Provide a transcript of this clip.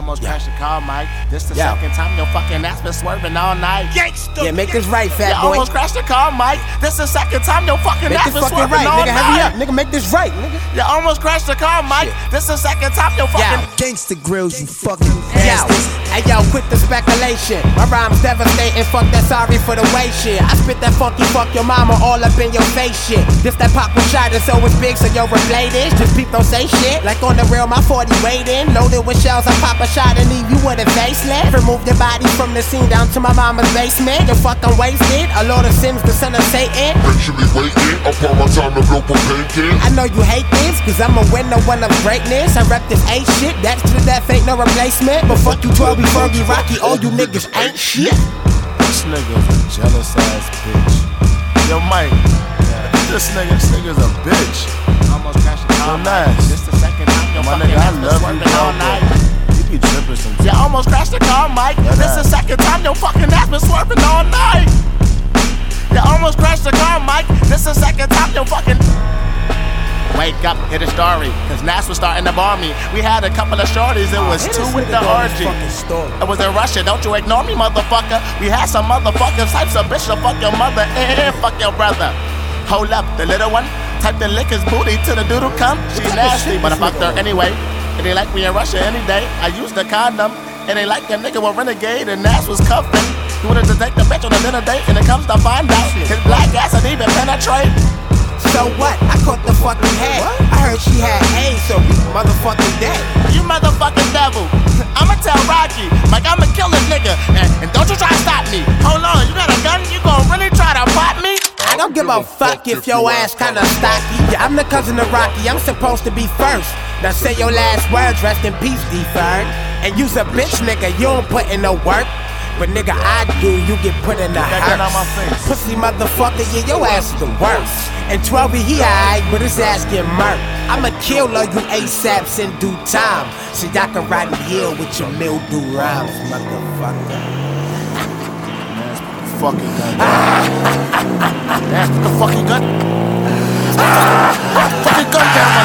almost crashed the car, Mike. This the second time your fucking ass been swerving all night. Gangsta. Yeah, make this right, fat boy. You almost crashed the car, Mike. This the second time your fucking ass been swerving right, all nigga. night. Hurry up, nigga. Make this right, nigga. You almost crashed the car, Mike. This the second time your fucking Gangsta grills, you fucking bastards. Hey yo, quit the speculation. My rhyme's devastating. Fuck that sorry for the way shit. I spit that funky fuck your mama all up in your face shit. This that pop with shot is so it's big so you're related. Just peep don't say shit. Like on the real, my 40 waiting. Loaded with shells, I pop a shot and leave you with a faceless. Remove your body from the scene down to my mama's basement. You're fucking wasted. A Lord of Sims, the son of Satan. Make sure we waiting. I pour my time to blow for painting. I know you hate this, cause I'm a winner one of greatness. I rep this A shit, that's to death ain't no replacement. But fuck you 12, Fergie, Rocky, all you niggas ain't shit. This nigga's a jealous ass bitch. Yo, Mike, this nigga's a bitch. Almost crashed the car. Nice. This the second time your my nigga, I love you all night. You be tripping sometimes. You almost crashed the car, Mike. This the second time your fucking ass been swerving all night. You almost crashed the car, Mike. This the second time your fucking. Wake up, hit a story, cause Nas was starting to bar me. We had a couple of shorties, it was two with the RG. It was in Russia, don't you ignore me, motherfucker. We had some motherfuckers, types of bitch to fuck your mother and fuck your brother. Hold up, the little one, type the lick his booty to the doodle come. She nasty, but I fucked her anyway. And they like me in Russia any day. I used the condom, and they like a nigga was renegade, and Nas was cuffing. He wanted to take the bitch on a dinner date, and it comes to find out his black ass ain't even penetrate. So what? I caught the fucking head. I heard she had AIDS, so we motherfucking dead. You motherfucking devil. I'ma tell Rocky, Mike, I'ma kill this nigga. And don't you try to stop me. Hold on, you got a gun? You gon' really try to pop me? I don't give a fuck if your ass kinda stocky. Yeah, I'm the cousin of Rocky, I'm supposed to be first. Now say your last words, rest in peace, D-Ferg. And you's a bitch nigga, you don't put in no work. But nigga, I do, you get put in the hearse. Pussy motherfucker, yeah, your ass is the worst. And 12 he alright, but his ass get murked. I'ma kill all you ASAPs in due time. So y'all can ride the hill with your mildew rhymes, motherfucker. Fucking gun. That's the fucking gun. Fucking gun down,